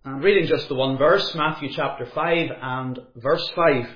I'm reading just the one verse, Matthew chapter 5 and verse 5.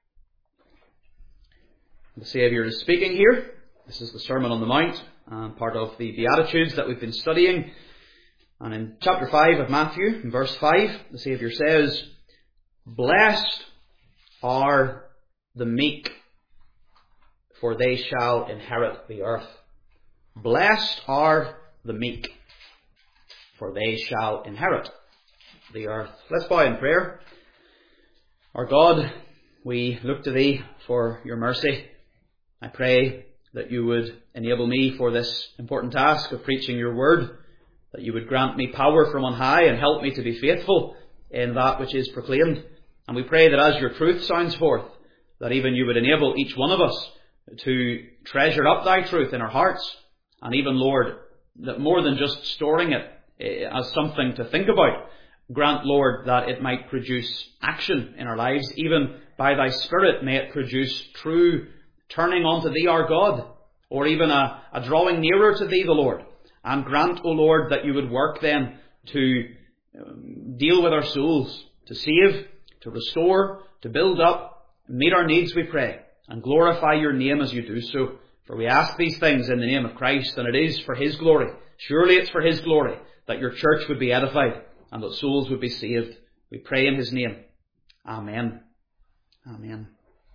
The Saviour is speaking here. This is the Sermon on the Mount, part of the Beatitudes that we've been studying. And in chapter 5 of Matthew, in verse 5, the Saviour says, "Blessed are the meek, for they shall inherit the earth." Blessed are the meek, for they shall inherit the earth. Let's bow in prayer. Our God, we look to Thee for Your mercy. I pray that You would enable me for this important task of preaching Your word, that You would grant me power from on high and help me to be faithful in that which is proclaimed. And we pray that as Your truth sounds forth, that even You would enable each one of us to treasure up Thy truth in our hearts, and even, Lord, that more than just storing it as something to think about, grant, Lord, that it might produce action in our lives. Even by Thy Spirit, may it produce true turning unto Thee, our God, or even a drawing nearer to Thee, the Lord. And grant, O Lord, that You would work then to deal with our souls, to save, to restore, to build up, meet our needs, we pray, and glorify Your name as You do so. For we ask these things in the name of Christ, and it is for His glory. Surely it's for His glory that Your church would be edified and that souls would be saved. We pray in His name. Amen. Amen.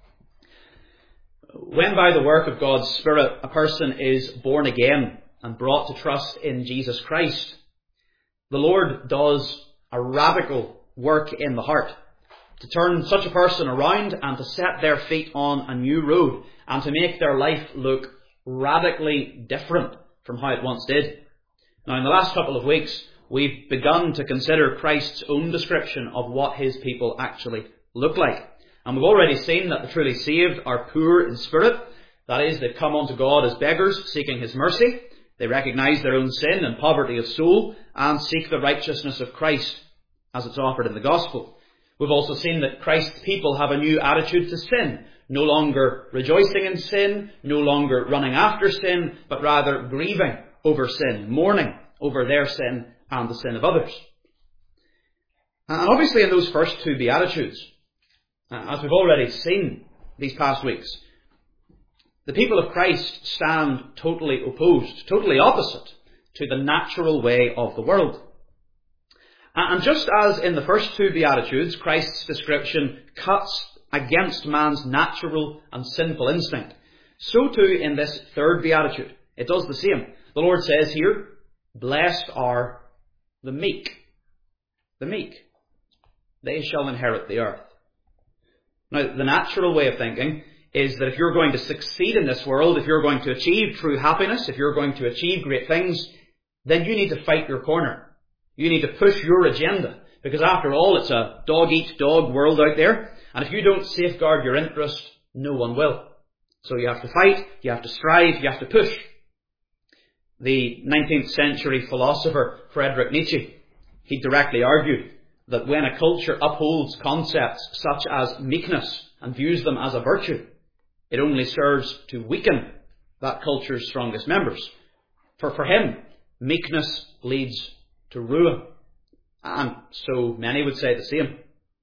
When by the work of God's Spirit a person is born again and brought to trust in Jesus Christ, the Lord does a radical work in the heart to turn such a person around and to set their feet on a new road and to make their life look radically different from how it once did. Now, in the last couple of weeks, we've begun to consider Christ's own description of what His people actually look like. And we've already seen that the truly saved are poor in spirit. That is, they've come unto God as beggars, seeking His mercy. They recognise their own sin and poverty of soul and seek the righteousness of Christ as it's offered in the gospel. We've also seen that Christ's people have a new attitude to sin, no longer rejoicing in sin, no longer running after sin, but rather grieving over sin, mourning over their sin and the sin of others. And obviously in those first two Beatitudes, as we've already seen these past weeks, the people of Christ stand totally opposed, totally opposite to the natural way of the world. And just as in the first two Beatitudes, Christ's description cuts against man's natural and sinful instinct, so too in this third Beatitude, it does the same. The Lord says here, "Blessed are the meek." The meek. They shall inherit the earth. Now, the natural way of thinking is that if you're going to succeed in this world, if you're going to achieve true happiness, if you're going to achieve great things, then you need to fight your corner. You need to push your agenda, because after all, it's a dog-eat-dog world out there, and if you don't safeguard your interest, no one will. So you have to fight, you have to strive, you have to push. The 19th century philosopher Friedrich Nietzsche, he directly argued that when a culture upholds concepts such as meekness and views them as a virtue, it only serves to weaken that culture's strongest members. For him, meekness leads to ruin. And so many would say the same.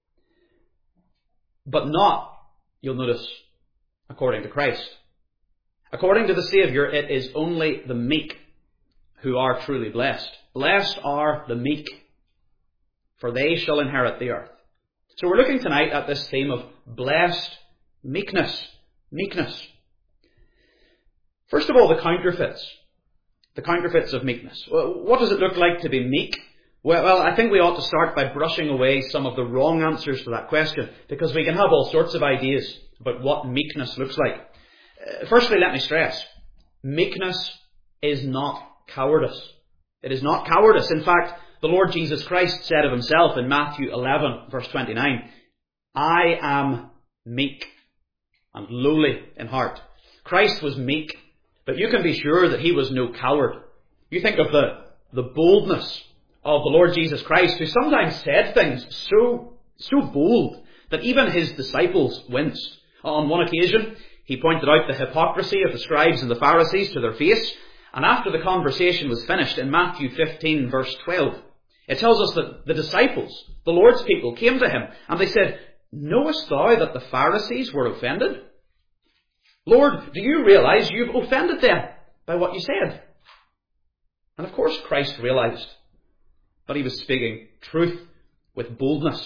But not, you'll notice, according to Christ. According to the Saviour, it is only the meek who are truly blessed. Blessed are the meek, for they shall inherit the earth. So we're looking tonight at this theme of blessed meekness. Meekness. First of all, the counterfeits. The counterfeits of meekness. Well, what does it look like to be meek? Well, I think we ought to start by brushing away some of the wrong answers to that question, because we can have all sorts of ideas about what meekness looks like. Firstly, let me stress, meekness is not cowardice. It is not cowardice. In fact, the Lord Jesus Christ said of Himself in Matthew 11, verse 29, "I am meek and lowly in heart." Christ was meek, but you can be sure that He was no coward. You think of the boldness of the Lord Jesus Christ, who sometimes said things so bold that even His disciples winced. On one occasion, He pointed out the hypocrisy of the scribes and the Pharisees to their face, and after the conversation was finished in Matthew 15, verse 12, It tells us that the disciples, the Lord's people, came to him and they said, "Knowest thou that the Pharisees were offended?" Lord, do you realize you've offended them by what you said? And of course Christ realized, but he was speaking truth with boldness.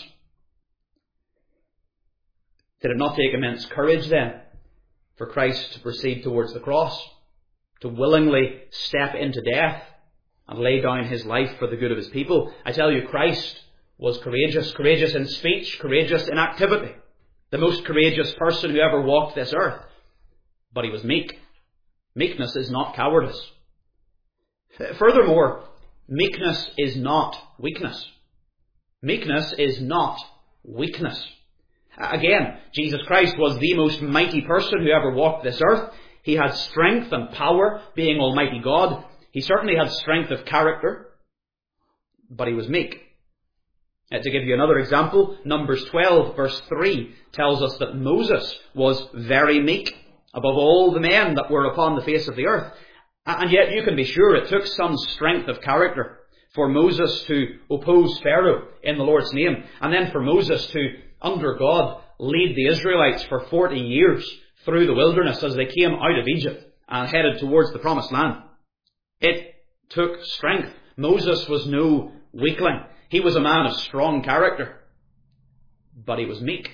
Did it not take immense courage then for Christ to proceed towards the cross, to willingly step into death and lay down his life for the good of his people? I tell you, Christ was courageous, courageous in speech, courageous in activity, the most courageous person who ever walked this earth. But he was meek. Meekness is not cowardice. Furthermore, meekness is not weakness. Meekness is not weakness. Again, Jesus Christ was the most mighty person who ever walked this earth. He had strength and power, being Almighty God. He certainly had strength of character, but he was meek. To give you another example, Numbers 12 verse 3 tells us that Moses was very meek above all the men that were upon the face of the earth. And yet you can be sure it took some strength of character for Moses to oppose Pharaoh in the Lord's name, and then for Moses to, under God, lead the Israelites for 40 years through the wilderness as they came out of Egypt and headed towards the promised land. It took strength. Moses was no weakling. He was a man of strong character, but he was meek.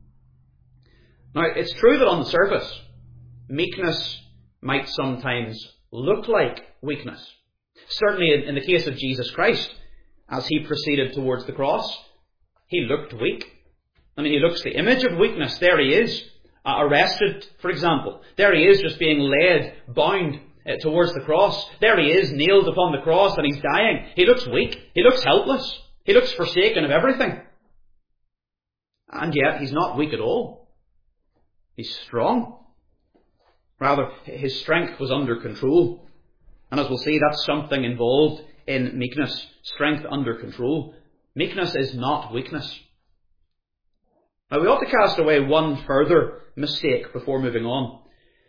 Now, it's true that on the surface, meekness might sometimes look like weakness. Certainly in the case of Jesus Christ, as he proceeded towards the cross, he looked weak. I mean, he looks the image of weakness. There he is, arrested, for example. There he is, just being led, bound towards the cross. There he is, nailed upon the cross, and he's dying. He looks weak. He looks helpless. He looks forsaken of everything. And yet, he's not weak at all. He's strong. Rather, his strength was under control. And as we'll see, that's something involved in meekness. Strength under control. Meekness is not weakness. Now, we ought to cast away one further mistake before moving on.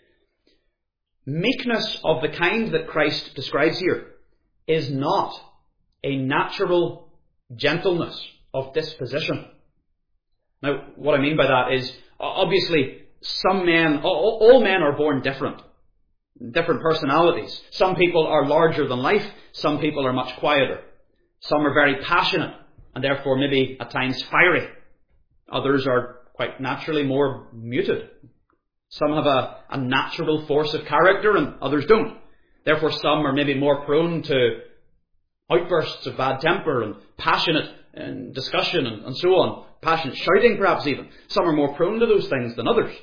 Meekness of the kind that Christ describes here is not a natural gentleness of disposition. Now, what I mean by that is, obviously, some men, all men are born different personalities. Some people are larger than life. Some people are much quieter. Some are very passionate and therefore maybe at times fiery. Others are quite naturally more muted. Some have a natural force of character and others don't. Therefore some are maybe more prone to outbursts of bad temper and passionate discussion and so on. Passionate shouting perhaps even. Some are more prone to those things than others.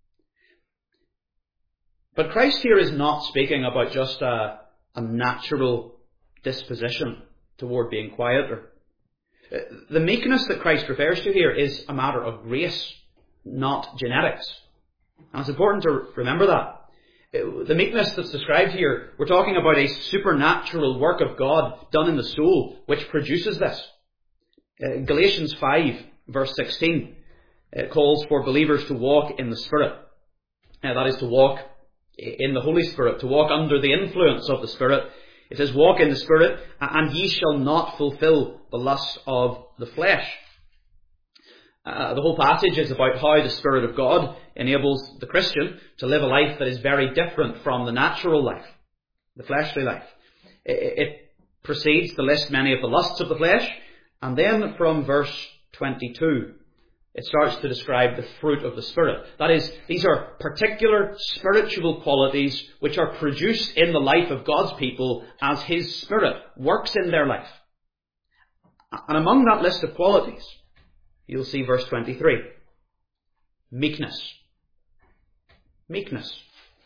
But Christ here is not speaking about just a natural disposition toward being quieter. The meekness that Christ refers to here is a matter of grace, not genetics. And it's important to remember that. The meekness that's described here, we're talking about a supernatural work of God done in the soul, which produces this. Galatians 5, verse 16, calls for believers to walk in the Spirit. That is, to walk in the Holy Spirit, to walk under the influence of the Spirit. It says, walk in the Spirit, and ye shall not fulfill the lust of the flesh. The whole passage is about how the Spirit of God enables the Christian to live a life that is very different from the natural life, the fleshly life. It proceeds to list many of the lusts of the flesh, and then from verse 22, it starts to describe the fruit of the Spirit. That is, these are particular spiritual qualities which are produced in the life of God's people as His Spirit works in their life. And among that list of qualities, you'll see verse 23. Meekness. Meekness.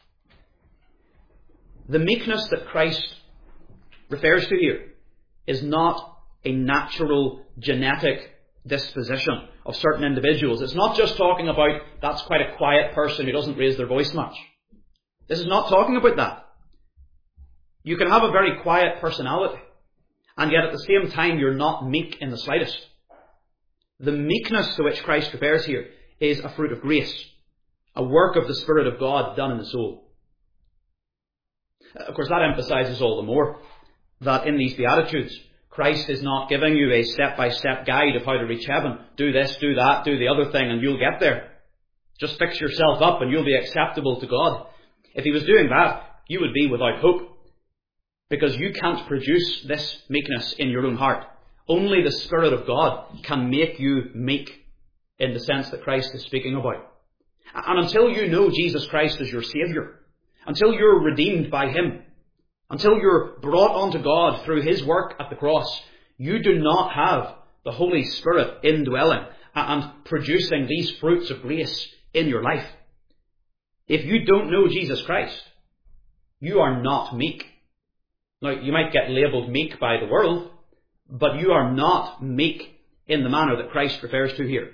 The meekness that Christ refers to here is not a natural genetic disposition of certain individuals. It's not just talking about that's quite a quiet person who doesn't raise their voice much. This is not talking about that. You can have a very quiet personality, and yet at the same time you're not meek in the slightest. The meekness to which Christ refers here is a fruit of grace, a work of the Spirit of God done in the soul. Of course, that emphasizes all the more that in these Beatitudes, Christ is not giving you a step-by-step guide of how to reach heaven. Do this, do that, do the other thing, and you'll get there. Just fix yourself up and you'll be acceptable to God. If he was doing that, you would be without hope. Because you can't produce this meekness in your own heart. Only the Spirit of God can make you meek in the sense that Christ is speaking about. And until you know Jesus Christ as your Saviour, until you're redeemed by him, until you're brought unto God through his work at the cross, you do not have the Holy Spirit indwelling and producing these fruits of grace in your life. If you don't know Jesus Christ, you are not meek. Now, you might get labelled meek by the world, but you are not meek in the manner that Christ refers to here.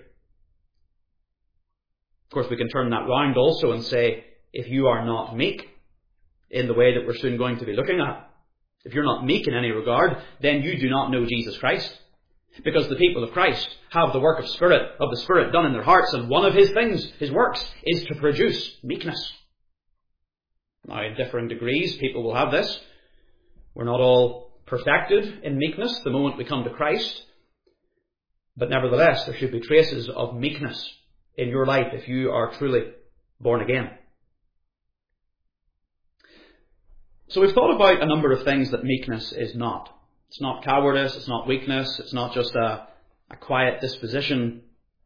Of course, we can turn that round also and say, if you are not meek, in the way that we're soon going to be looking at, if you're not meek in any regard, then you do not know Jesus Christ. Because the people of Christ have the work of the Spirit done in their hearts, and one of his things, his works, is to produce meekness. Now, in differing degrees, people will have this. We're not all perfected in meekness the moment we come to Christ. But nevertheless, there should be traces of meekness in your life if you are truly born again. So we've thought about a number of things that meekness is not. It's not cowardice, it's not weakness, it's not just a quiet disposition.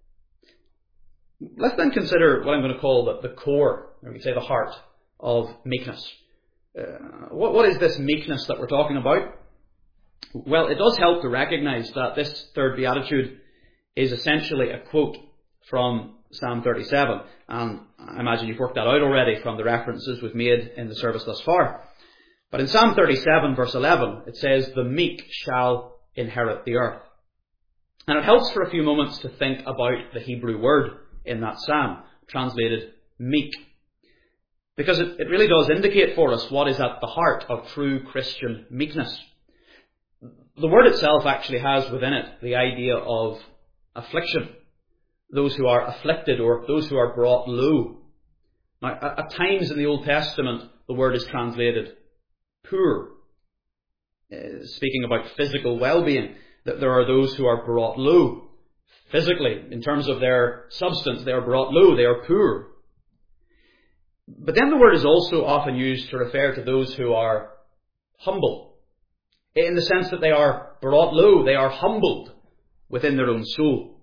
Let's then consider what I'm going to call the core, or we could say the heart of meekness. What is this meekness that we're talking about? Well, it does help to recognise that this third beatitude is essentially a quote from Psalm 37. And I imagine you've worked that out already from the references we've made in the service thus far. But in Psalm 37 verse 11, it says, "The meek shall inherit the earth." And it helps for a few moments to think about the Hebrew word in that psalm, translated meek. Because it really does indicate for us what is at the heart of true Christian meekness. The word itself actually has within it the idea of affliction. Those who are afflicted or those who are brought low. Now, at times in the Old Testament, the word is translated poor. Speaking about physical well-being, that there are those who are brought low. Physically, in terms of their substance, they are brought low, they are poor. But then the word is also often used to refer to those who are humble, in the sense that they are brought low, they are humbled within their own soul.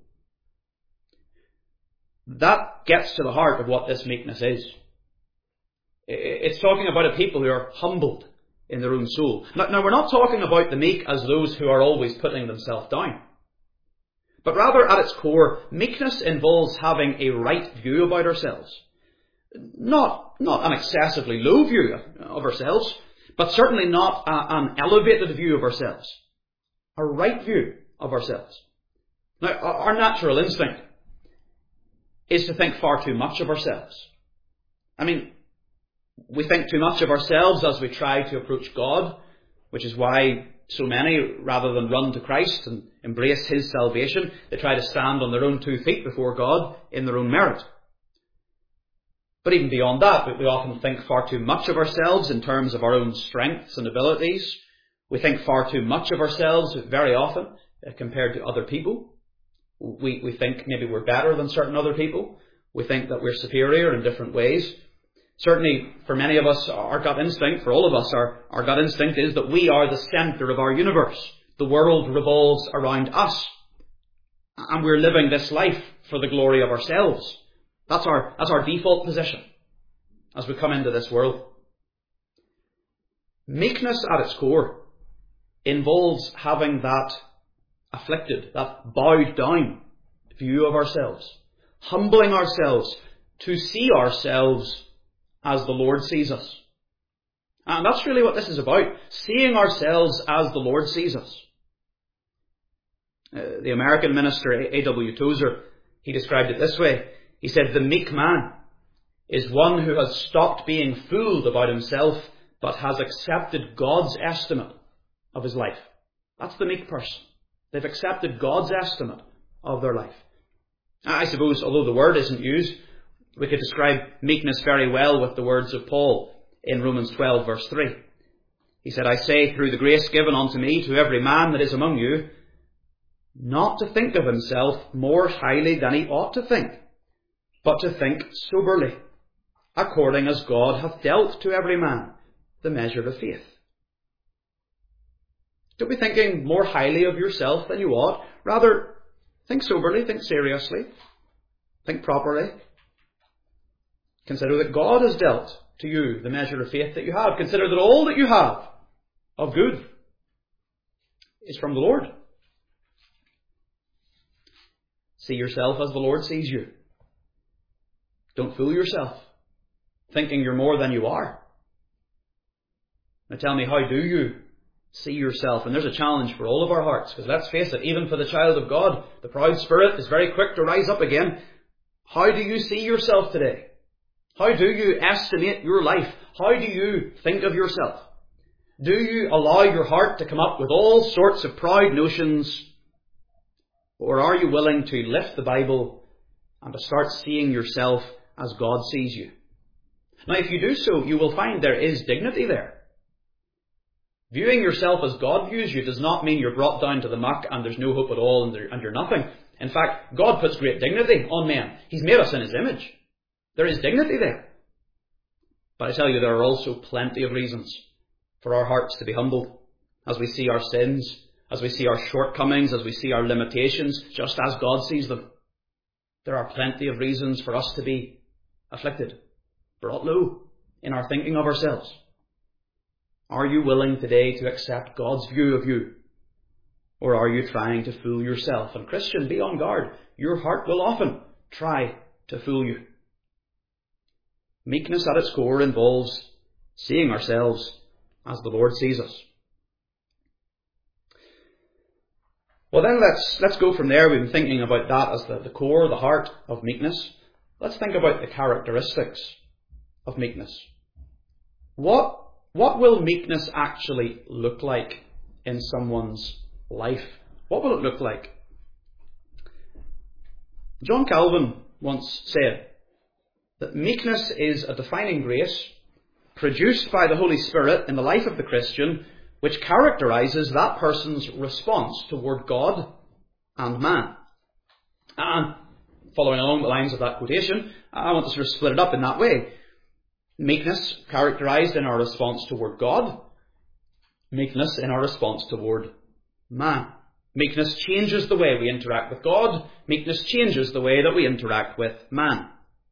That gets to the heart of what this meekness is. It's talking about a people who are humbled in their own soul. Now, we're not talking about the meek as those who are always putting themselves down. But rather, at its core, meekness involves having a right view about ourselves. Not an excessively low view of ourselves, but certainly not an elevated view of ourselves. A right view of ourselves. Now, our natural instinct is to think far too much of ourselves. I mean, we think too much of ourselves as we try to approach God, which is why so many, rather than run to Christ and embrace his salvation, they try to stand on their own 2 feet before God in their own merit. But even beyond that, we often think far too much of ourselves in terms of our own strengths and abilities. We think far too much of ourselves very often compared to other people. We think maybe we're better than certain other people. We think that we're superior in different ways. Certainly, for many of us, our gut instinct, for all of us, our gut instinct is that we are the centre of our universe. The world revolves around us. And we're living this life for the glory of ourselves. That's our default position as we come into this world. Meekness at its core involves having that afflicted, that bowed down view of ourselves. Humbling ourselves to see ourselves as the Lord sees us. And that's really what this is about. Seeing ourselves as the Lord sees us. The American minister A.W. Tozer, he described it this way. He said, "The meek man is one who has stopped being fooled about himself, but has accepted God's estimate of his life." That's the meek person. They've accepted God's estimate of their life. I suppose, although the word isn't used, we could describe meekness very well with the words of Paul in Romans 12 verse 3. He said, I say through the grace given unto me to every man that is among you, not to think of himself more highly than he ought to think, but to think soberly, according as God hath dealt to every man the measure of faith. Don't be thinking more highly of yourself than you ought. Rather, think soberly, think seriously, think properly. Consider that God has dealt to you the measure of faith that you have. Consider that all that you have of good is from the Lord. See yourself as the Lord sees you. Don't fool yourself, thinking you're more than you are. Now tell me, how do you see yourself? And there's a challenge for all of our hearts, because let's face it, even for the child of God, the proud spirit is very quick to rise up again. How do you see yourself today? How do you estimate your life? How do you think of yourself? Do you allow your heart to come up with all sorts of proud notions? Or are you willing to lift the Bible and to start seeing yourself as God sees you? Now, if you do so, you will find there is dignity there. Viewing yourself as God views you does not mean you're brought down to the muck and there's no hope at all and you're nothing. In fact, God puts great dignity on men. He's made us in His image. There is dignity there. But I tell you, there are also plenty of reasons for our hearts to be humbled as we see our sins, as we see our shortcomings, as we see our limitations, just as God sees them. There are plenty of reasons for us to be afflicted, brought low in our thinking of ourselves. Are you willing today to accept God's view of you? Or are you trying to fool yourself? And Christian, be on guard. Your heart will often try to fool you. Meekness at its core involves seeing ourselves as the Lord sees us. Well then, let's go from there. We've been thinking about that as the core, the heart of meekness. Let's think about the characteristics of meekness. What will meekness actually look like in someone's life? What will it look like? John Calvin once said that meekness is a defining grace produced by the Holy Spirit in the life of the Christian, which characterizes that person's response toward God and man. And following along the lines of that quotation, I want to sort of split it up in that way. Meekness characterized in our response toward God. Meekness in our response toward man. Meekness changes the way we interact with God. Meekness changes the way that we interact with man.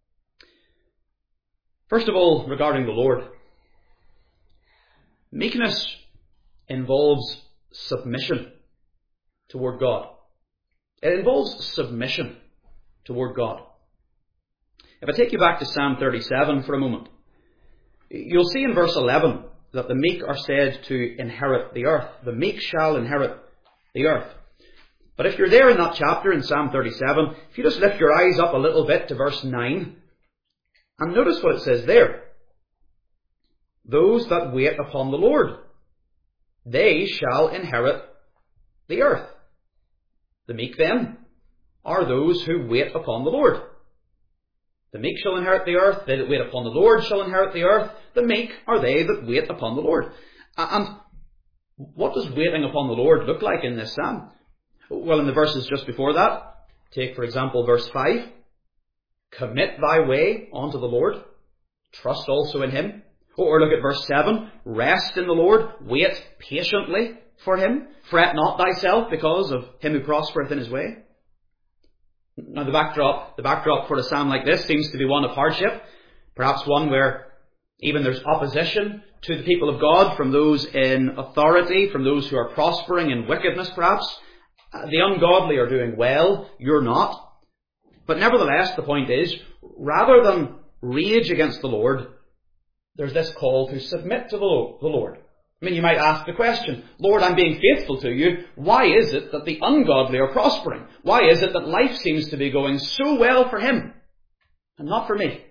First of all, regarding the Lord. Meekness involves submission toward God. It involves submission toward God. If I take you back to Psalm 37 for a moment, you'll see in verse 11 that the meek are said to inherit the earth. The meek shall inherit the earth. But if you're there in that chapter in Psalm 37, if you just lift your eyes up a little bit to verse 9, and notice what it says there. Those that wait upon the Lord, they shall inherit the earth. The meek then are those who wait upon the Lord. The meek shall inherit the earth. They that wait upon the Lord shall inherit the earth. The meek are they that wait upon the Lord. And what does waiting upon the Lord look like in this psalm? Well, in the verses just before that, take for example verse 5. Commit thy way unto the Lord. Trust also in Him. Or look at verse 7. Rest in the Lord. Wait patiently for Him. Fret not thyself because of him who prospereth in his way. Now the backdrop for a psalm like this seems to be one of hardship. Perhaps one where even there's opposition to the people of God from those in authority, from those who are prospering in wickedness perhaps. The ungodly are doing well. You're not. But nevertheless, the point is, rather than rage against the Lord, there's this call to submit to the Lord. I mean, you might ask the question, Lord, I'm being faithful to you. Why is it that the ungodly are prospering? Why is it that life seems to be going so well for him and not for me?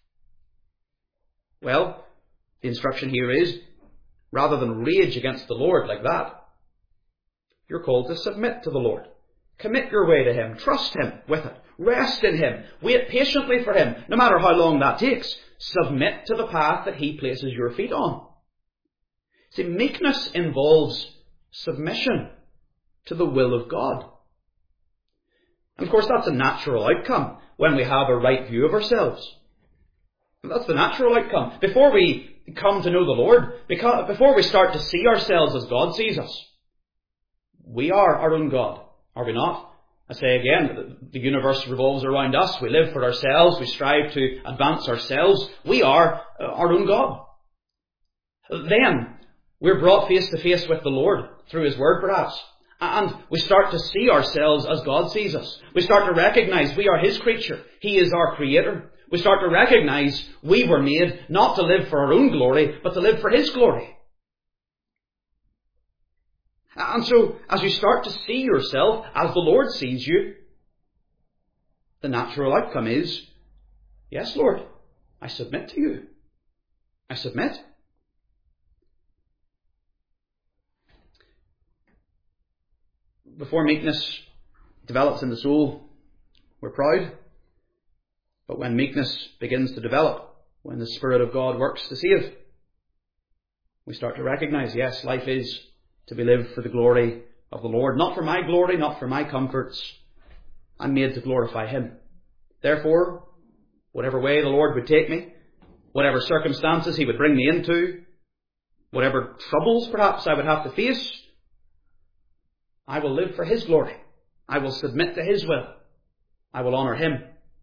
Well, the instruction here is, rather than rage against the Lord like that, you're called to submit to the Lord. Commit your way to Him. Trust Him with it. Rest in Him. Wait patiently for Him, no matter how long that takes. Submit to the path that He places your feet on. See, meekness involves submission to the will of God. And of course, that's a natural outcome when we have a right view of ourselves. That's the natural outcome. Before we come to know the Lord, before we start to see ourselves as God sees us, we are our own God, are we not? I say again, the universe revolves around us. We live for ourselves. We strive to advance ourselves. We are our own God. Then we're brought face to face with the Lord through His Word, perhaps. And we start to see ourselves as God sees us. We start to recognize we are His creature. He is our Creator. We start to recognize we were made not to live for our own glory, but to live for His glory. And so, as you start to see yourself as the Lord sees you, the natural outcome is, yes, Lord, I submit to you. I submit. Before meekness develops in the soul, we're proud. But when meekness begins to develop, when the Spirit of God works to save, we start to recognize, yes, life is to be lived for the glory of the Lord. Not for my glory, not for my comforts. I'm made to glorify Him. Therefore, whatever way the Lord would take me, whatever circumstances He would bring me into, whatever troubles perhaps I would have to face, I will live for His glory. I will submit to His will. I will honour Him.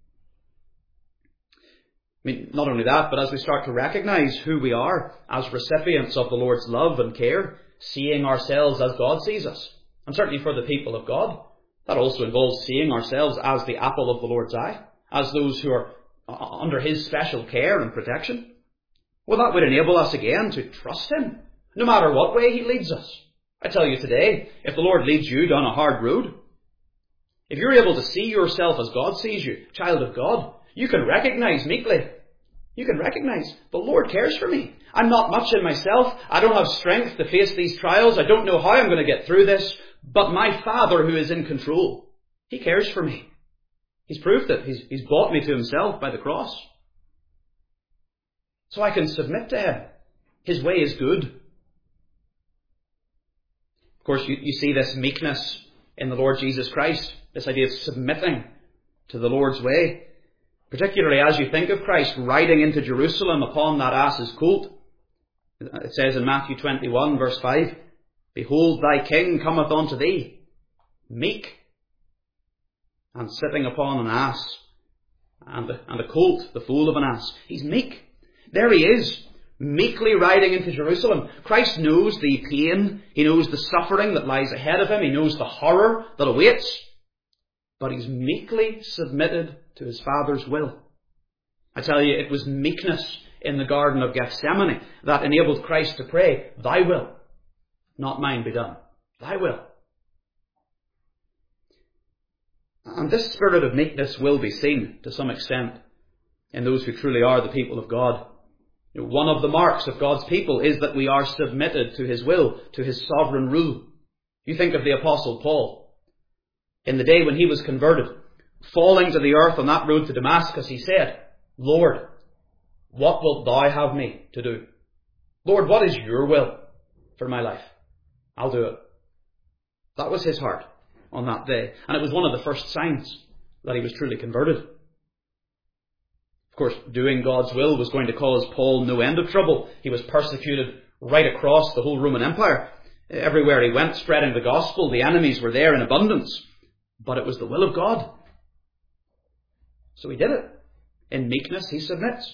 Not only that, but as we start to recognize who we are as recipients of the Lord's love and care, seeing ourselves as God sees us, and certainly for the people of God, that also involves seeing ourselves as the apple of the Lord's eye, as those who are under His special care and protection. Well, that would enable us again to trust Him, no matter what way He leads us. I tell you today, if the Lord leads you down a hard road, if you're able to see yourself as God sees you, child of God, you can recognize meekly. You can recognize the Lord cares for me. I'm not much in myself. I don't have strength to face these trials. I don't know how I'm going to get through this. But my Father who is in control, He cares for me. He's proved it. He's brought me to Himself by the cross. So I can submit to Him. His way is good. Of course, you see this meekness in the Lord Jesus Christ. This idea of submitting to the Lord's way. Particularly as you think of Christ riding into Jerusalem upon that ass's colt. It says in Matthew 21 verse 5, Behold, thy King cometh unto thee, meek, and sitting upon an ass, and a colt, the foal of an ass. He's meek. There He is, meekly riding into Jerusalem. Christ knows the pain, He knows the suffering that lies ahead of Him, He knows the horror that awaits, but He's meekly submitted to His Father's will. I tell you, it was meekness in the Garden of Gethsemane that enabled Christ to pray, Thy will, not mine be done. Thy will. And this spirit of meekness will be seen to some extent in those who truly are the people of God. One of the marks of God's people is that we are submitted to His will, to His sovereign rule. You think of the Apostle Paul. In the day when he was converted, falling to the earth on that road to Damascus, he said, Lord, what wilt thou have me to do? Lord, what is your will for my life? I'll do it. That was his heart on that day. And it was one of the first signs that he was truly converted. Of course, doing God's will was going to cause Paul no end of trouble. He was persecuted right across the whole Roman Empire. Everywhere he went, spreading the gospel, the enemies were there in abundance. But it was the will of God. So he did it. In meekness, he submits.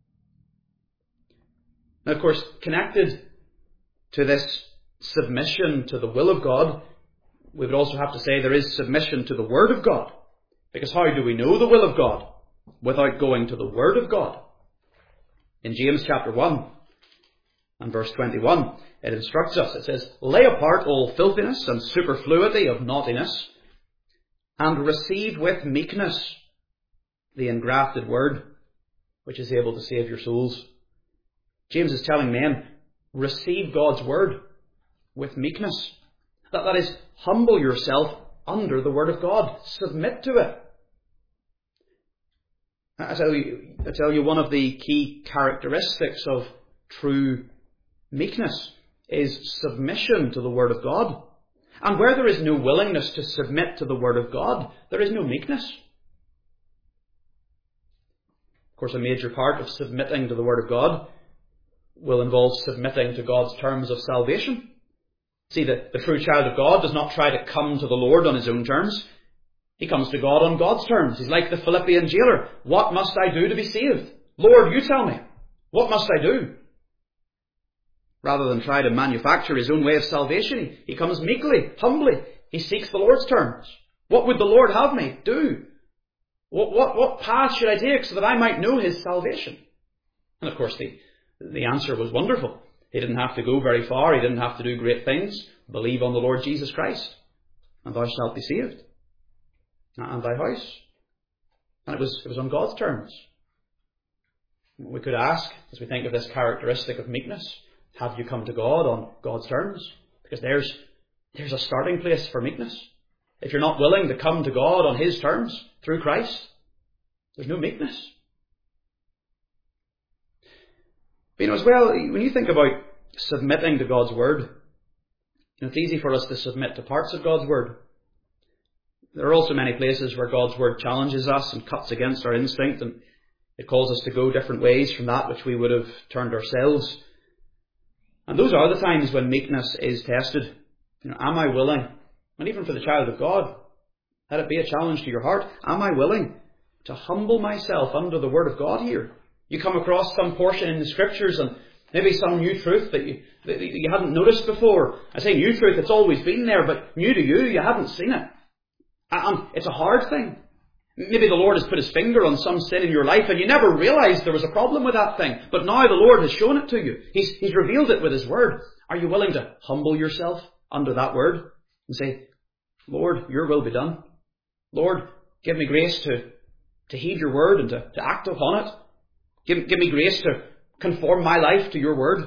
Now, of course, connected to this submission to the will of God, we would also have to say there is submission to the Word of God. Because how do we know the will of God without going to the Word of God? In James chapter 1 and verse 21, it instructs us. It says, Lay apart all filthiness and superfluity of naughtiness, and receive with meekness the engrafted word, which is able to save your souls. James is telling men, receive God's word with meekness. That is, humble yourself under the word of God. Submit to it. I tell you, one of the key characteristics of true meekness is submission to the Word of God. And where there is no willingness to submit to the Word of God, there is no meekness. Of course, a major part of submitting to the Word of God will involve submitting to God's terms of salvation. See, the true child of God does not try to come to the Lord on his own terms. He comes to God on God's terms. He's like the Philippian jailer. What must I do to be saved? Lord, you tell me. What must I do? Rather than try to manufacture his own way of salvation, he comes meekly, humbly. He seeks the Lord's terms. What would the Lord have me do? What path should I take so that I might know his salvation? And of course, the answer was wonderful. He didn't have to go very far. He didn't have to do great things. Believe on the Lord Jesus Christ, and thou shalt be saved, and thy house. And it was on God's terms. We could ask, as we think of this characteristic of meekness, have you come to God on God's terms? Because there's a starting place for meekness. If you're not willing to come to God on his terms through Christ, there's no meekness. But as well, when you think about submitting to God's Word, it's easy for us to submit to parts of God's Word. There are also many places where God's Word challenges us and cuts against our instinct, and it calls us to go different ways from that which we would have turned ourselves. And those are the times when meekness is tested. Am I willing? And even for the child of God, let it be a challenge to your heart. Am I willing to humble myself under the Word of God here? You come across some portion in the Scriptures and maybe some new truth that you hadn't noticed before. I say new truth, it's always been there, but new to you, you hadn't seen it. And it's a hard thing. Maybe the Lord has put his finger on some sin in your life and you never realised there was a problem with that thing. But now the Lord has shown it to you. He's revealed it with his Word. Are you willing to humble yourself under that Word and say, Lord, your will be done. Lord, give me grace to heed your Word and to act upon it. Give me grace to conform my life to your Word.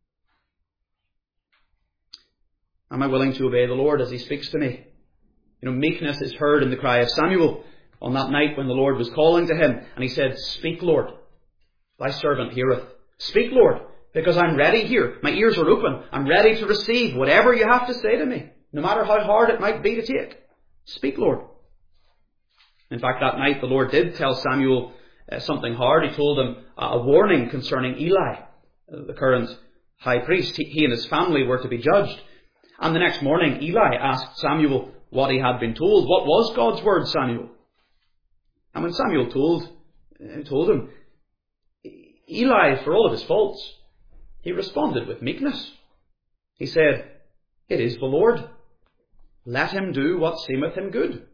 Am I willing to obey the Lord as he speaks to me? Meekness is heard in the cry of Samuel on that night when the Lord was calling to him. And he said, Speak, Lord, thy servant heareth. Speak, Lord, because I'm ready here. My ears are open. I'm ready to receive whatever you have to say to me, no matter how hard it might be to take. Speak, Lord. In fact, that night the Lord did tell Samuel something hard. He told him a warning concerning Eli, the current high priest. He and his family were to be judged. And the next morning Eli asked Samuel what he had been told. What was God's word, Samuel? And when Samuel told him, Eli, for all of his faults, he responded with meekness. He said, It is the Lord. Let him do what seemeth him good.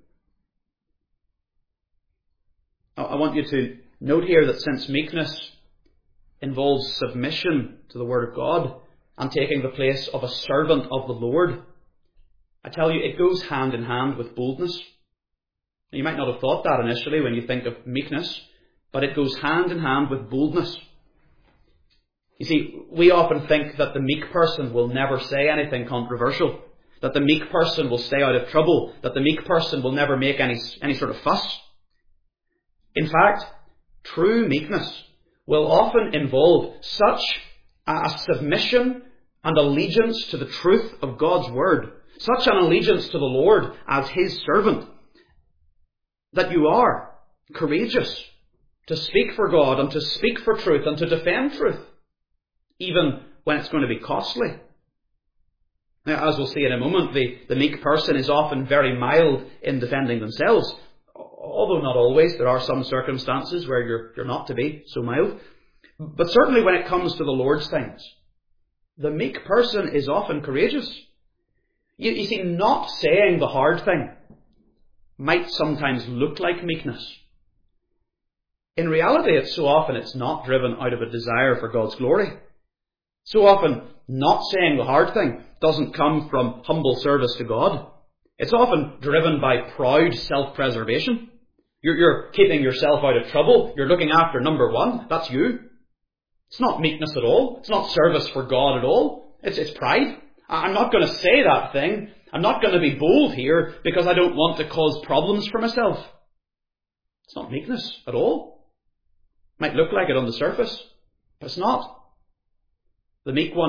I want you to note here that since meekness involves submission to the Word of God and taking the place of a servant of the Lord, I tell you, it goes hand in hand with boldness. You might not have thought that initially when you think of meekness, but it goes hand in hand with boldness. You see, we often think that the meek person will never say anything controversial, that the meek person will stay out of trouble, that the meek person will never make any sort of fuss. In fact, true meekness will often involve such a submission and allegiance to the truth of God's Word, such an allegiance to the Lord as his servant, that you are courageous to speak for God and to speak for truth and to defend truth, even when it's going to be costly. Now, as we'll see in a moment, the meek person is often very mild in defending themselves, although not always. There are some circumstances where you're not to be so mild. But certainly when it comes to the Lord's things, the meek person is often courageous. You see, not saying the hard thing might sometimes look like meekness. In reality, it's not driven out of a desire for God's glory. So often, not saying the hard thing doesn't come from humble service to God. It's often driven by proud self-preservation. You're keeping yourself out of trouble. You're looking after number one. That's you. It's not meekness at all. It's not service for God at all. It's pride. I'm not going to say that thing. I'm not going to be bold here because I don't want to cause problems for myself. It's not meekness at all. It might look like it on the surface, but it's not. The meek one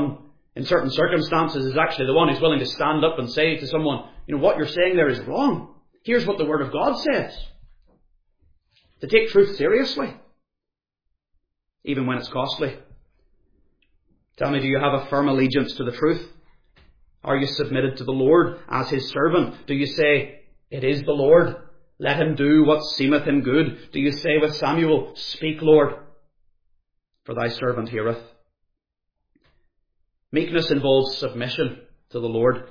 in certain circumstances, is actually the one who's willing to stand up and say to someone, what you're saying there is wrong. Here's what the Word of God says. To take truth seriously, even when it's costly. Tell me, do you have a firm allegiance to the truth? Are you submitted to the Lord as His servant? Do you say, it is the Lord, let Him do what seemeth Him good? Do you say with Samuel, speak, Lord, for thy servant heareth? Meekness involves submission to the Lord.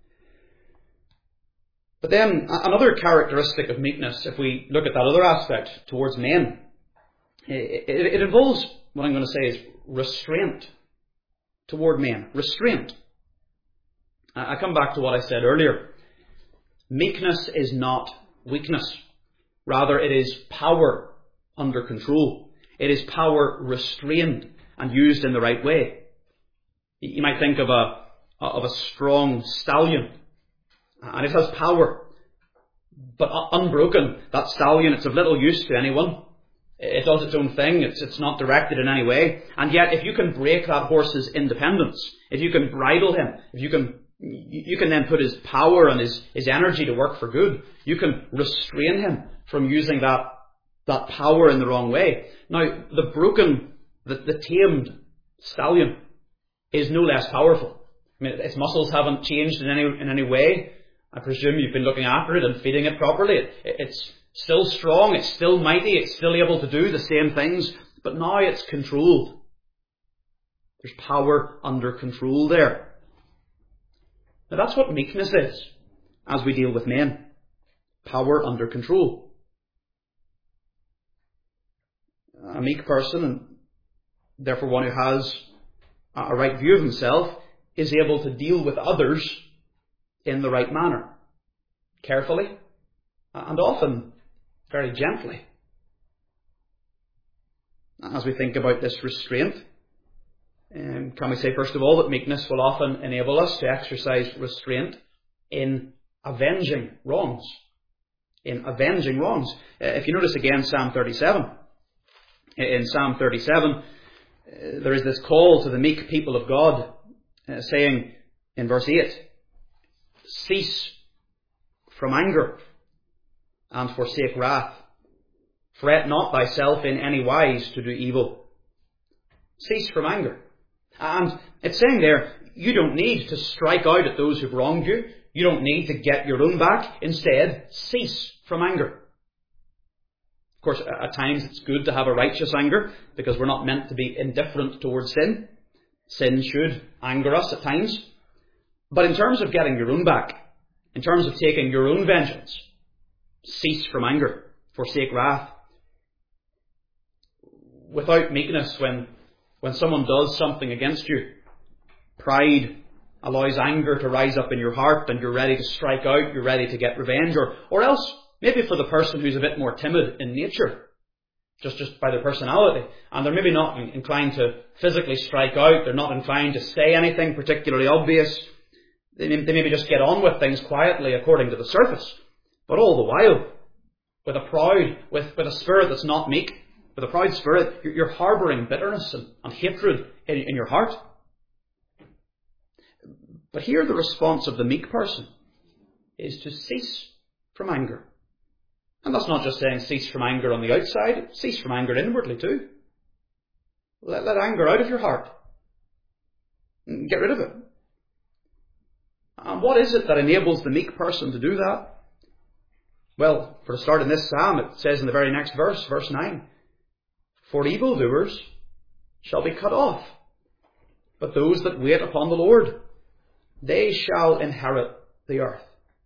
But then another characteristic of meekness, if we look at that other aspect towards men, it involves what I'm going to say is restraint toward men. Restraint. I come back to what I said earlier. Meekness is not weakness. Rather, it is power under control. It is power restrained and used in the right way. You might think of a strong stallion, and it has power, but unbroken. That stallion, it's of little use to anyone. It does its own thing. It's not directed in any way. And yet, if you can break that horse's independence, if you can bridle him, if you can then put his power and his energy to work for good. You can restrain him from using that power in the wrong way. Now, the tamed stallion is no less powerful. I mean, its muscles haven't changed in any way. I presume you've been looking after it and feeding it properly. It's still strong, it's still mighty, it's still able to do the same things, but now it's controlled. There's power under control there. Now that's what meekness is, as we deal with men. Power under control. A meek person, and therefore one who has a right view of himself, is able to deal with others in the right manner. Carefully, and often very gently. As we think about this restraint, can we say first of all that meekness will often enable us to exercise restraint in avenging wrongs. In avenging wrongs. If you notice again Psalm 37. In Psalm 37, there is this call to the meek people of God, saying in verse 8, cease from anger and forsake wrath. Fret not thyself in any wise to do evil. Cease from anger. And it's saying there, you don't need to strike out at those who've wronged you. You don't need to get your own back. Instead, cease from anger. Of course, at times it's good to have a righteous anger, because we're not meant to be indifferent towards sin. Sin should anger us at times. But in terms of getting your own back, in terms of taking your own vengeance, cease from anger, forsake wrath. Without meekness, when someone does something against you, pride allows anger to rise up in your heart, and you're ready to strike out, you're ready to get revenge, or else maybe for the person who's a bit more timid in nature, just by their personality, and they're maybe not inclined to physically strike out, they're not inclined to say anything particularly obvious, they maybe just get on with things quietly according to the surface. But all the while, with a spirit that's not meek, with a proud spirit, you're harbouring bitterness and hatred in your heart. But here the response of the meek person is to cease from anger. And that's not just saying cease from anger on the outside, cease from anger inwardly too. Let anger out of your heart. Get rid of it. And what is it that enables the meek person to do that? Well, for a start in this psalm, it says in the very next verse, verse 9, for evildoers shall be cut off, but those that wait upon the Lord, they shall inherit the earth.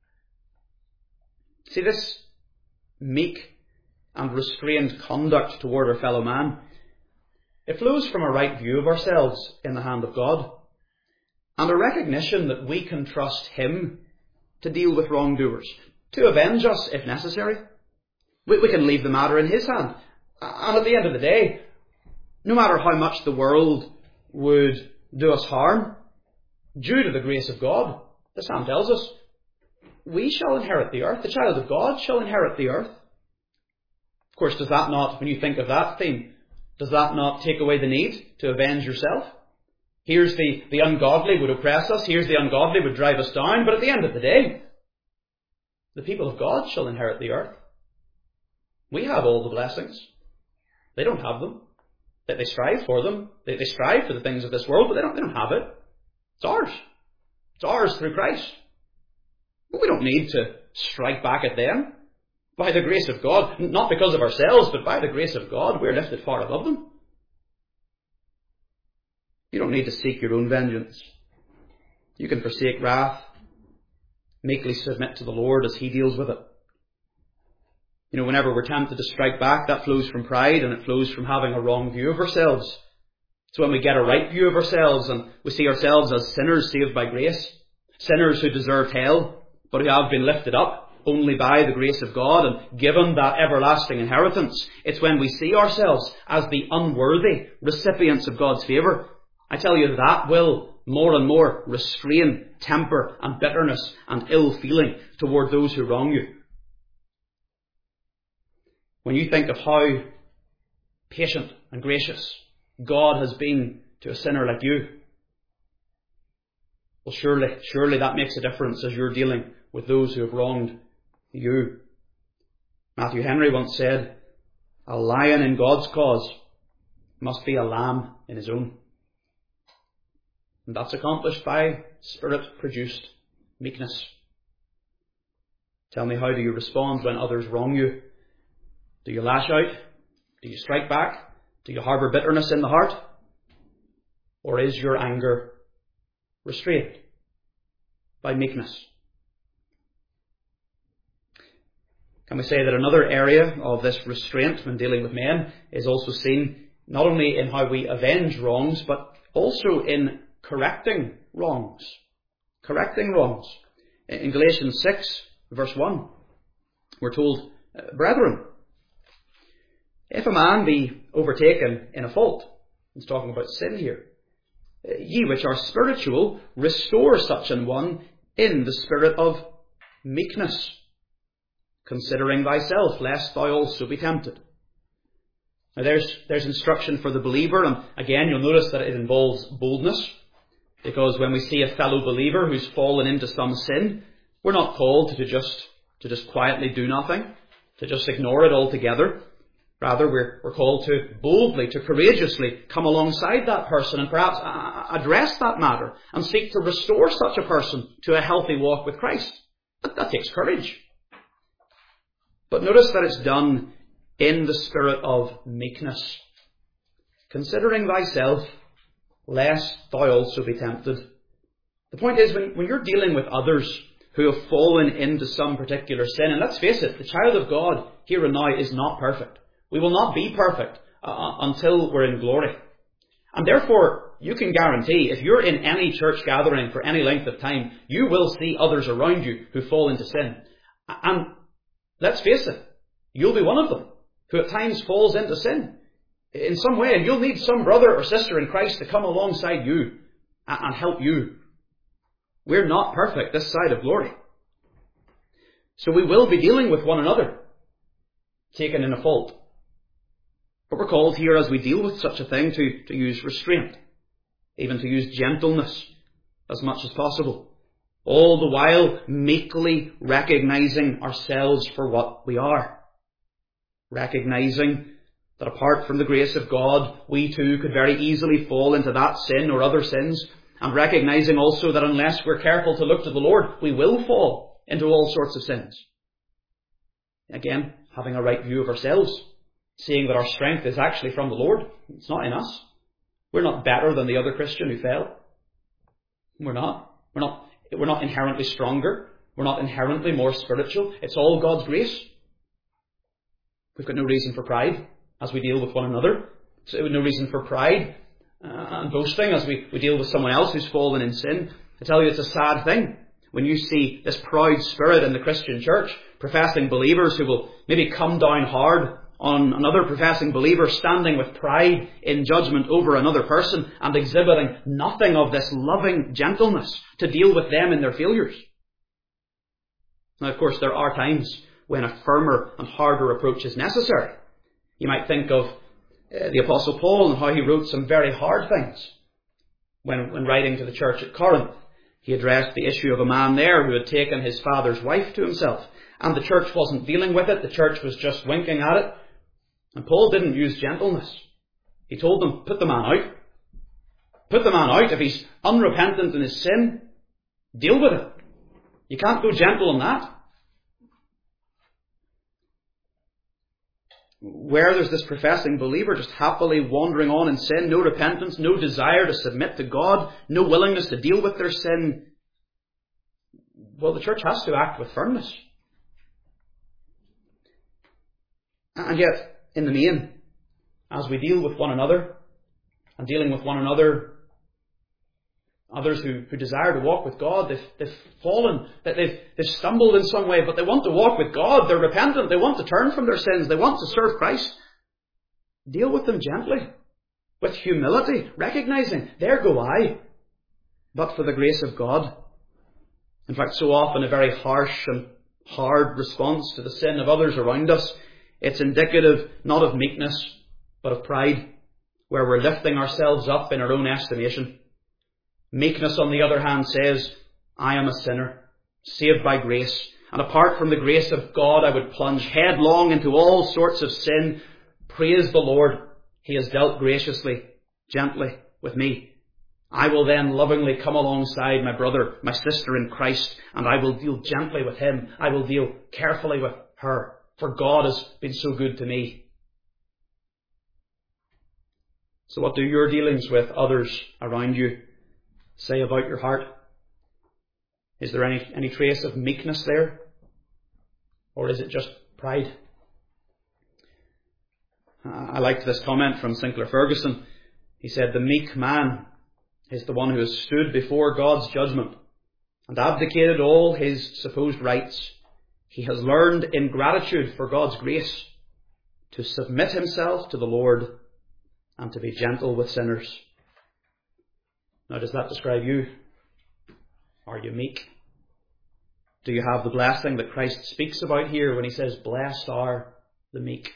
See, this meek and restrained conduct toward our fellow man, it flows from a right view of ourselves in the hand of God, and a recognition that we can trust Him to deal with wrongdoers, to avenge us if necessary. We can leave the matter in His hand. And at the end of the day, no matter how much the world would do us harm, due to the grace of God, the psalm tells us, we shall inherit the earth. The child of God shall inherit the earth. Of course, does that not, when you think of that theme, does that not take away the need to avenge yourself? Here's the ungodly would oppress us. Here's the ungodly would drive us down. But at the end of the day, the people of God shall inherit the earth. We have all the blessings. They don't have them. They strive for them. They strive for the things of this world, but they don't have it. It's ours. It's ours through Christ. But we don't need to strike back at them. By the grace of God, not because of ourselves, but by the grace of God, we're lifted far above them. You don't need to seek your own vengeance. You can forsake wrath, meekly submit to the Lord as He deals with it. You know, whenever we're tempted to strike back, that flows from pride, and it flows from having a wrong view of ourselves. It's when we get a right view of ourselves and we see ourselves as sinners saved by grace, sinners who deserved hell, but who have been lifted up only by the grace of God and given that everlasting inheritance. It's when we see ourselves as the unworthy recipients of God's favour. I tell you, that will more and more restrain temper and bitterness and ill feeling toward those who wrong you. When you think of how patient and gracious God has been to a sinner like you, well, surely that makes a difference as you're dealing with those who have wronged you. Matthew Henry once said, "A lion in God's cause must be a lamb in his own." And that's accomplished by Spirit-produced meekness. Tell me, how do you respond when others wrong you? Do you lash out? Do you strike back? Do you harbour bitterness in the heart? Or is your anger restrained by meekness? Can we say that another area of this restraint when dealing with men is also seen not only in how we avenge wrongs, but also in correcting wrongs? Correcting wrongs. In Galatians 6, verse 1, we're told, "Brethren, if a man be overtaken in a fault," he's talking about sin here, "ye which are spiritual, restore such an one in the spirit of meekness, considering thyself, lest thou also be tempted." Now there's instruction for the believer, and again you'll notice that it involves boldness, because when we see a fellow believer who's fallen into some sin, we're not called to just quietly do nothing, to just ignore it altogether. Rather, we're called to boldly, to courageously come alongside that person and perhaps address that matter and seek to restore such a person to a healthy walk with Christ. That takes courage. But notice that it's done in the spirit of meekness. Considering thyself, lest thou also be tempted. The point is, when you're dealing with others who have fallen into some particular sin, and let's face it, the child of God here and now is not perfect. We will not be perfect until we're in glory. And therefore, you can guarantee, if you're in any church gathering for any length of time, you will see others around you who fall into sin. And let's face it, you'll be one of them who at times falls into sin in some way, and you'll need some brother or sister in Christ to come alongside you and help you. We're not perfect this side of glory. So we will be dealing with one another, taken in a fault. But we're called here, as we deal with such a thing, to use restraint, even to use gentleness as much as possible, all the while meekly recognizing ourselves for what we are, recognizing that apart from the grace of God, we too could very easily fall into that sin or other sins, and recognizing also that unless we're careful to look to the Lord, we will fall into all sorts of sins. Again, having a right view of ourselves, seeing that our strength is actually from the Lord. It's not in us. We're not better than the other Christian who fell. We're not. We're not inherently stronger. We're not inherently more spiritual. It's all God's grace. We've got no reason for pride as we deal with one another. So no reason for pride and boasting as we deal with someone else who's fallen in sin. I tell you, it's a sad thing when you see this proud spirit in the Christian church, professing believers who will maybe come down hard on another professing believer, standing with pride in judgment over another person and exhibiting nothing of this loving gentleness to deal with them in their failures. Now, of course, there are times when a firmer and harder approach is necessary. You might think of the Apostle Paul and how he wrote some very hard things. When writing to the church at Corinth, he addressed the issue of a man there who had taken his father's wife to himself. And the church wasn't dealing with it. The church was just winking at it. And Paul didn't use gentleness. He told them, put the man out. Put the man out. If he's unrepentant in his sin, deal with it. You can't go gentle on that. Where there's this professing believer just happily wandering on in sin, no repentance, no desire to submit to God, no willingness to deal with their sin, well, the church has to act with firmness. And yet, in the main, as we deal with one another, and dealing with one another, others who desire to walk with God, they've fallen, they've stumbled in some way, but they want to walk with God, they're repentant, they want to turn from their sins, they want to serve Christ. Deal with them gently, with humility, recognizing, there go I, but for the grace of God. In fact, so often a very harsh and hard response to the sin of others around us, it's indicative not of meekness, but of pride, where we're lifting ourselves up in our own estimation. Meekness, on the other hand, says, I am a sinner, saved by grace, and apart from the grace of God, I would plunge headlong into all sorts of sin. Praise the Lord. He has dealt graciously, gently with me. I will then lovingly come alongside my brother, my sister in Christ, and I will deal gently with him. I will deal carefully with her, for God has been so good to me. So what do your dealings with others around you say about your heart? Is there any trace of meekness there? Or is it just pride? I liked this comment from Sinclair Ferguson. He said, the meek man is the one who has stood before God's judgment and abdicated all his supposed rights. He has learned in gratitude for God's grace to submit himself to the Lord and to be gentle with sinners. Now, does that describe you? Are you meek? Do you have the blessing that Christ speaks about here when he says, blessed are the meek?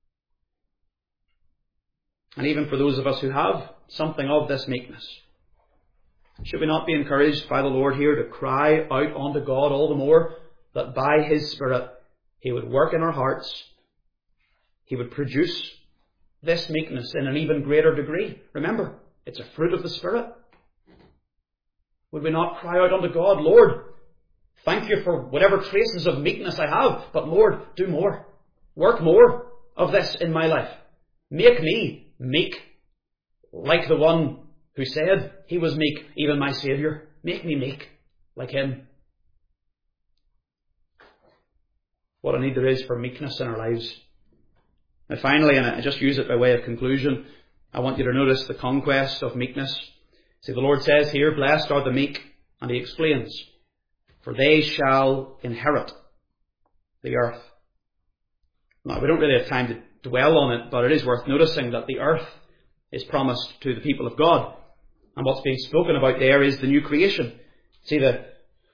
And even for those of us who have something of this meekness, should we not be encouraged by the Lord here to cry out unto God all the more that by his Spirit he would work in our hearts, he would produce this meekness in an even greater degree? Remember, it's a fruit of the Spirit. Would we not cry out unto God, Lord, thank you for whatever traces of meekness I have, but Lord, do more. Work more of this in my life. Make me meek, like the one who said he was meek, even my Saviour. Make me meek, like him. What a need there is for meekness in our lives. And finally, and I just use it by way of conclusion, I want you to notice the conquest of meekness. See, the Lord says here, blessed are the meek, and he explains, for they shall inherit the earth. Now, we don't really have time to dwell on it, but it is worth noticing that the earth is promised to the people of God. And what's being spoken about there is the new creation. See, the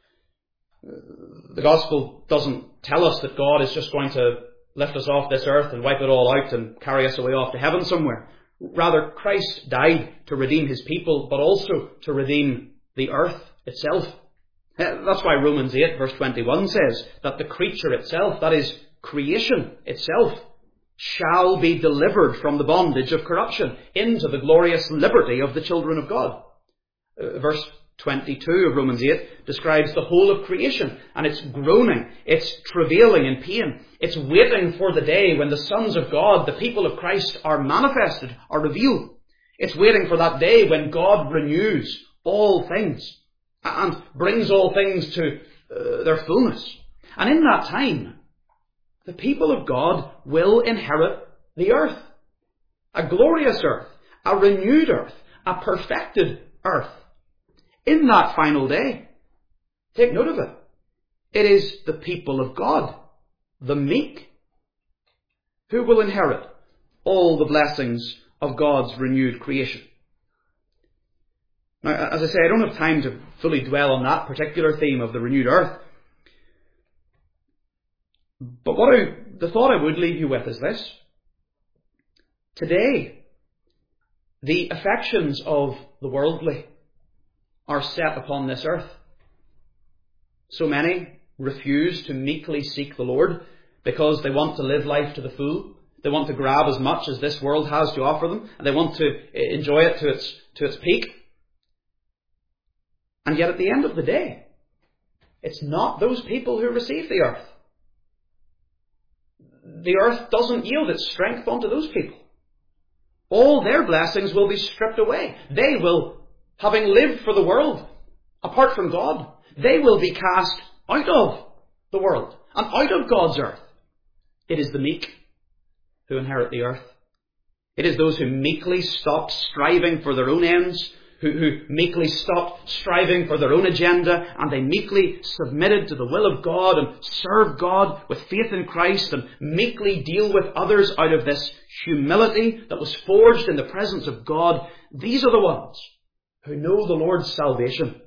gospel doesn't tell us that God is just going to lift us off this earth and wipe it all out and carry us away off to heaven somewhere. Rather, Christ died to redeem his people, but also to redeem the earth itself. That's why Romans 8 verse 21 says that the creature itself, that is, creation itself, shall be delivered from the bondage of corruption into the glorious liberty of the children of God. Verse 22 of Romans 8 describes the whole of creation, and it's groaning, it's travailing in pain, it's waiting for the day when the sons of God, the people of Christ, are manifested, are revealed. It's waiting for that day when God renews all things and brings all things to their fullness. And in that time, the people of God will inherit the earth. A glorious earth, a renewed earth, a perfected earth. In that final day, take note of it. It is the people of God, the meek, who will inherit all the blessings of God's renewed creation. Now, as I say, I don't have time to fully dwell on that particular theme of the renewed earth. But the thought I would leave you with is this. Today, the affections of the worldly, are set upon this earth. So many refuse to meekly seek the Lord because they want to live life to the full. They want to grab as much as this world has to offer them, and they want to enjoy it to its peak. And yet at the end of the day, it's not those people who receive the earth. The earth doesn't yield its strength unto those people. All their blessings will be stripped away. They will, having lived for the world, apart from God, they will be cast out of the world and out of God's earth. It is the meek who inherit the earth. It is those who meekly stop striving for their own ends, who meekly stopped striving for their own agenda, and they meekly submitted to the will of God and served God with faith in Christ and meekly deal with others out of this humility that was forged in the presence of God. These are the ones who know the Lord's salvation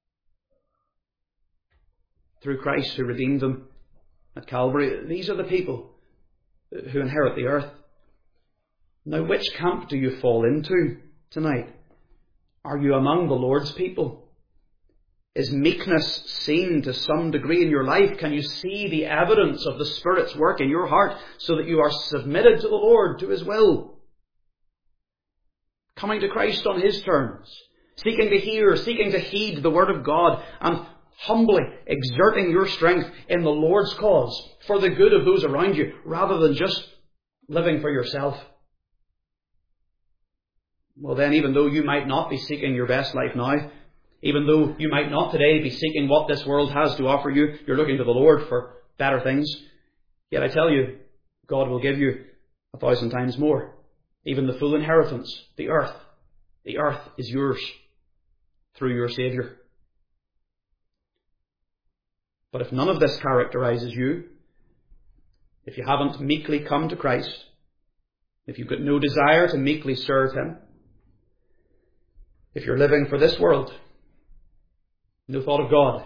through Christ who redeemed them at Calvary. These are the people who inherit the earth. Now, which camp do you fall into tonight? Are you among the Lord's people? Is meekness seen to some degree in your life? Can you see the evidence of the Spirit's work in your heart so that you are submitted to the Lord, to His will? Coming to Christ on His terms, seeking to hear, seeking to heed the Word of God, and humbly exerting your strength in the Lord's cause for the good of those around you, rather than just living for yourself. Well then, even though you might not be seeking your best life now, even though you might not today be seeking what this world has to offer you, you're looking to the Lord for better things, yet I tell you, God will give you 1,000 times more. Even the full inheritance, the earth. The earth is yours through your Saviour. But if none of this characterises you, if you haven't meekly come to Christ, if you've got no desire to meekly serve Him, if you're living for this world, no thought of God,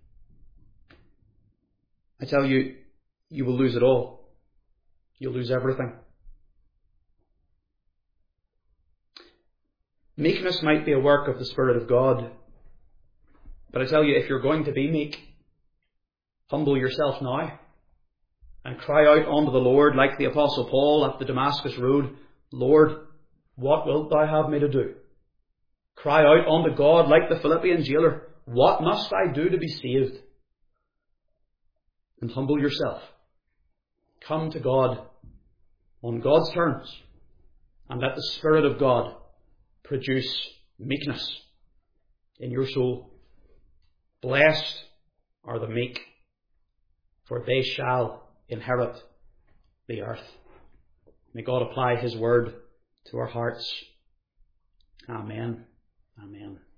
I tell you, you will lose it all. You'll lose everything. Meekness might be a work of the Spirit of God, but I tell you, if you're going to be meek, humble yourself now and cry out unto the Lord like the Apostle Paul at the Damascus Road, Lord, what wilt thou have me to do? Cry out unto God like the Philippian jailer, what must I do to be saved? And humble yourself. Come to God on God's terms, and let the Spirit of God produce meekness in your soul. Blessed are the meek, for they shall inherit the earth. May God apply His word to our hearts. Amen. Amen.